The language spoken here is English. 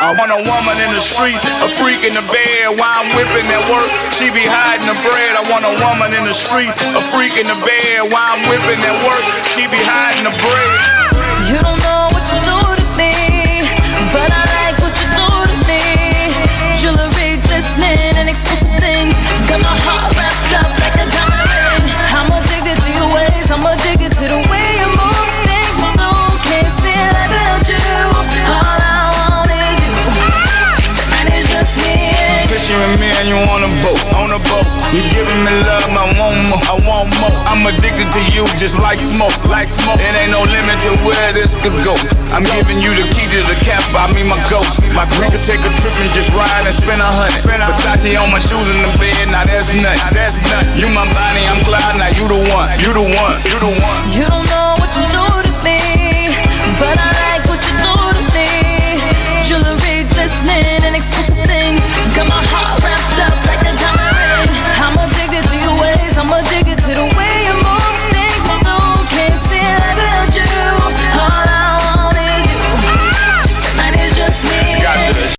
I want a woman in the street, a freak in the bed. While I'm whipping at work, she be hiding the bread. I want a woman in the street, a freak in the bed. While I'm whipping at work, she be hiding the bread. You don't know what you do to me, but I like what you do to me. Jewelry glistening and exclusive things, got my heart wrapped up like a diamond ring. I'm addicted to your ways, I'm addicted to the way you move. Things you do, can't see life without you. All I want is you. Tonight is just me and you. Picturing me and you on a boat, on a boat. You giving me love, I want more, I want more. I'm addicted to you just like smoke, like smoke. It ain't no limit to where this could go. I'm giving you the key to the castle, I mean my ghost. My we could take a trip and just ride and spend 100. Versace on my shoes in the bed, now that's nothing. You my body, I'm Clyde, now you the one, you the one, you the one. You don't know what you do to me, but I